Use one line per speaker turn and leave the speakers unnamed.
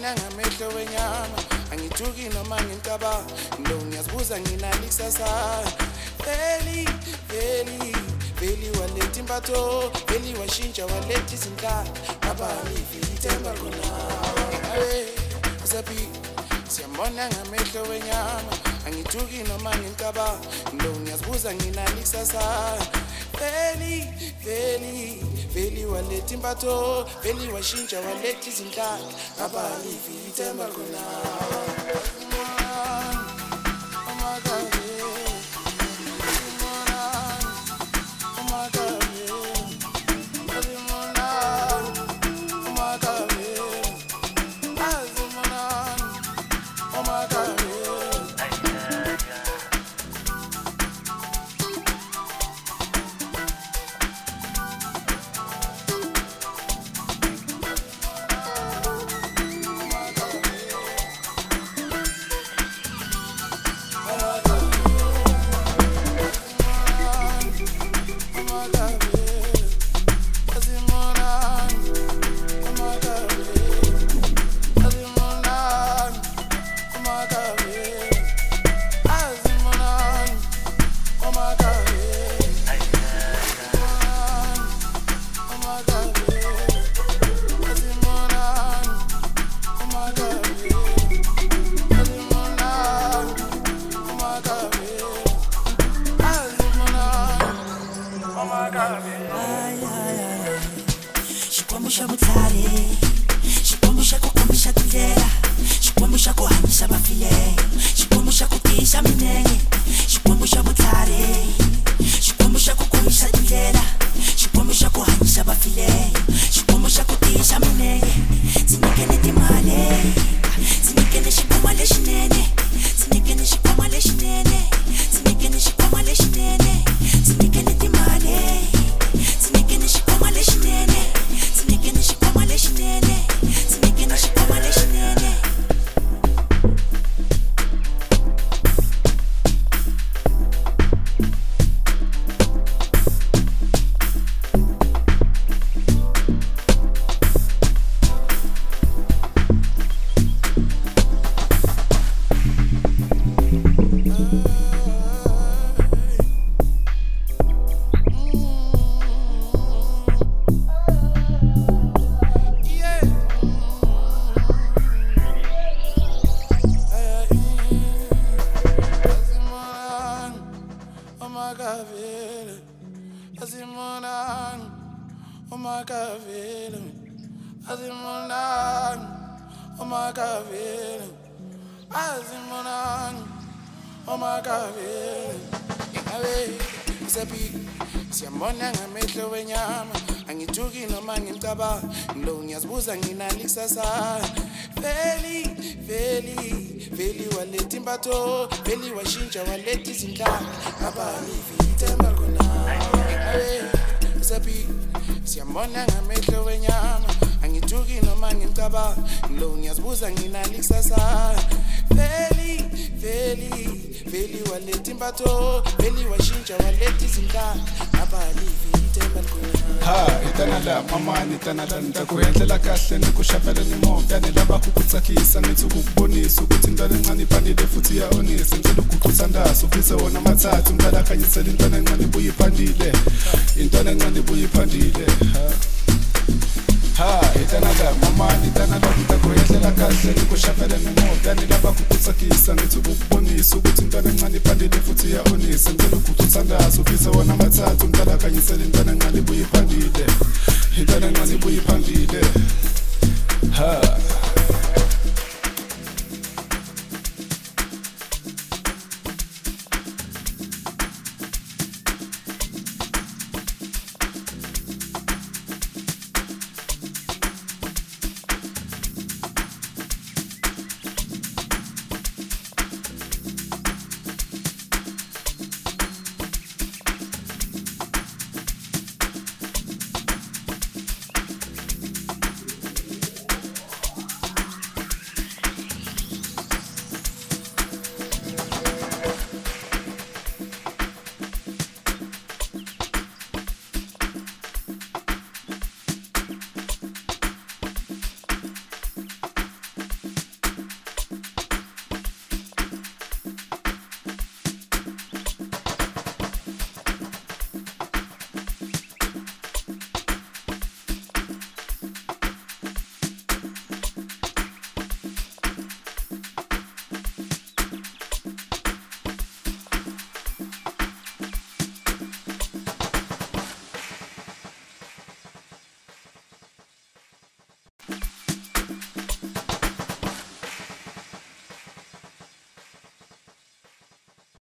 Siyambona ngamehlo wenyama angithuki noma ngintaba lo ngiyazibuza nginani kusasa Veli walethi impatho Veli washintsha walethi izinhlaka abalivi ithemba khona Sabi Siyambona ngamehlo wenyama angithuki noma ngintaba lo ngiyazibuza nginani kusasa Veli walethi impatho Veli washintsha walethi izinhlaka abalivi ithemba khona
Shikwambusha mutare Shikwambusha kukwambusha tindlela Shikwambusha kuhamisha bafile Shikwambusha kutisha minenge Shikwambusha mutare Shikwambusha kukwambusha tindlela Shikwambusha kuhamisha bafile Shikwambusha kutisha minenge Zinikene timale Zinikene shikwama leshinene Zinikene shikwama leshinene Zinikene shikwama leshinene Zinikene timale Zinikene shikwama leshinene Zinikene shikwama leshinene Zinikene shikwama leshinene
Siyambona ngamehlo wenyama angithuki noma ngintaba lo ngiyazibuza nginani kusasa Veli walethi impatho Veli washintsha walethi izinhlaka abalivi ithemba khona Sabi Siyambona ngamehlo wenyama angithuki noma ngintaba lo ngiyazibuza nginani kusasa Veli walethi impatho Veli washintsha walethi izinhlaka abalivi ithemba khona
itana la mama itana la ntakuhendlela kahle nikushapela nimoya nelaba kukutsakisa ngithi ukubonisa ukuthi intwana encane iphandile futhi iyahonisa ngicela ukukuthanda ufise wona mathathu umntana khanyisela intwana encane ibuye iphandile intwana encane ibuye iphandile itana la mama itana la ntakuhendlela kahle nikushapela nimoya nelaba kukutsakisa ngithi ukubonisa ukuthi intwana encane iphandile futhi iyahonisa ngicela ukukuthanda ufise wona mathathu umntana khanyisela intwana encane ibuye iphandile intwana encane ibuye iphandile